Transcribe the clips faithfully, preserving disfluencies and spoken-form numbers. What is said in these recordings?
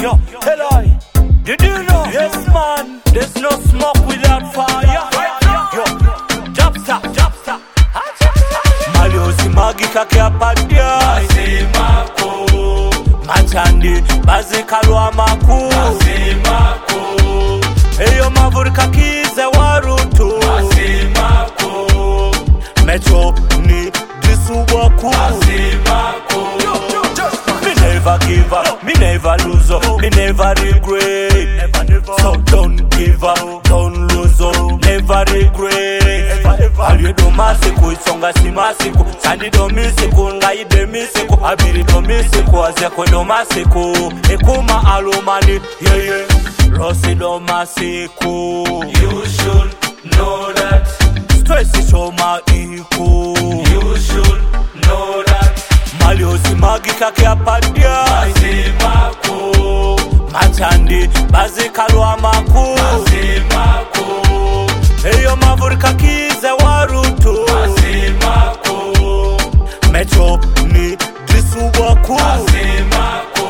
Yo, tell I, did you know? Yes man, there's no smoke without fire. Yo, jump stop, jump stop. Maliosi magika kia padia Masemako Machandi bazikalwa maku Masemako Eyo mavurika kize warutu Masemako Metro ni disuwaku Masemako Me never give up, me never lose up, me never regret. Never, never. So don't give up, don't lose up, never regret. All you do masiku, isonga si masiku. Sandi do misiku, nga ide misiku. Abiri do misiku, azeko do masiku. Ekuma alumani, yeah yeah. Rossi do masiku. You should know that. Stress is show ma iku. You should know that. Maliosi magika kia padia Masemako Machandi bazikalwa maku Masemako Eyo mavurika kize warutu Masemako Metro ni disuwaku Masemako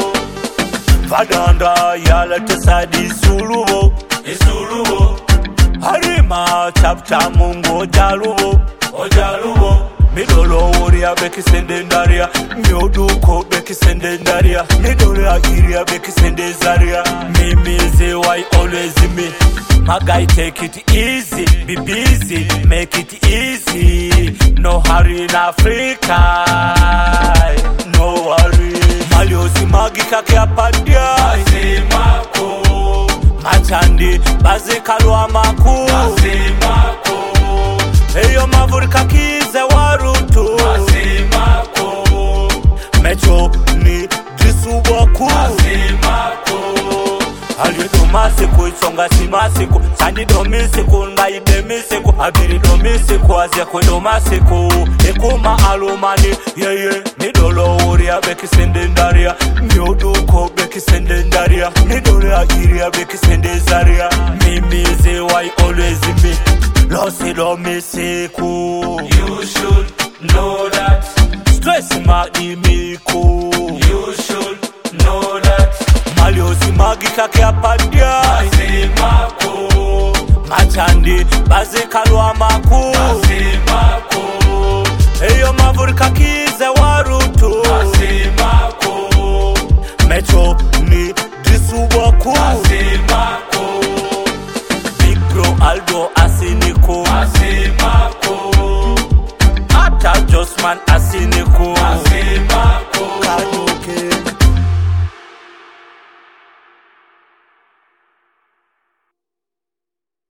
Vadanda yala tesadi sulubo Isulubo Harima chapcha mungo jalubo Ojalubo Midolo woria beki sende ndaria Myoduko beki sende ndaria Midolo ya iria beki sende zaria Mimizi why always me My guy take it easy, be busy, make it easy. No hurry in Africa, no worry. Maliosi magika kia padia Masemako Machandi bazikalwa maku Masemako Eyo mavurika kize warutu Masemako Metro ni disuwaku Masemako Alye do masiku, isonga si masiku. Sandi do misiku, nga ide misiku. Abiri do misiku, azeko do masiku. Ekuma alumani, yeah yeah. Midolo uria beki sende ndaria Myoduko beki sende ndaria Midolo ya iria beki sende zaria Mimizi why always me Losi do misiku You should know that. Stress ma imiku You should know that. Maliosi magika kia padia Masemako Machandi bazikalwa maku Masemako Eyo mavurika kize warutu Masemako Metro ni disuwaku